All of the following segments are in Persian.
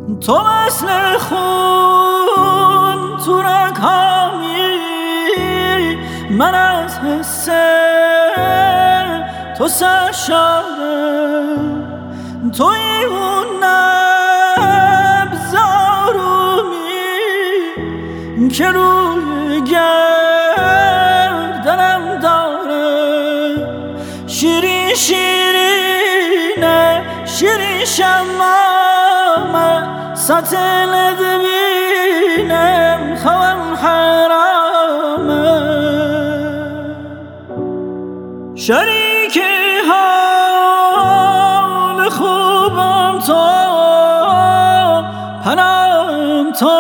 تو مثل خون تو رگ‌هامی، من از حس تو سرشارم. توی اون نبض آرومی که روی گردنم داره. شیرین شیرینه شیرین شمامه، سطل دبینم خوام حرامه. شریک حال خوبم تو، پناهم تو،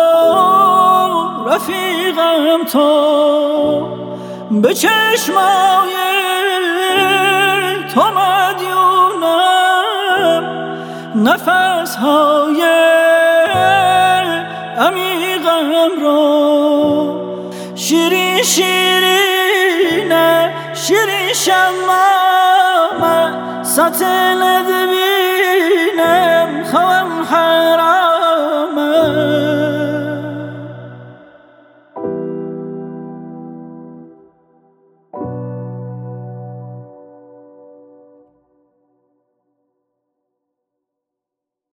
رفیقم تو. به چشمای تو مدیونم، نفس‌های عمیقم رو. شیرین شیرینه شیرین شمامه، سطل دبیر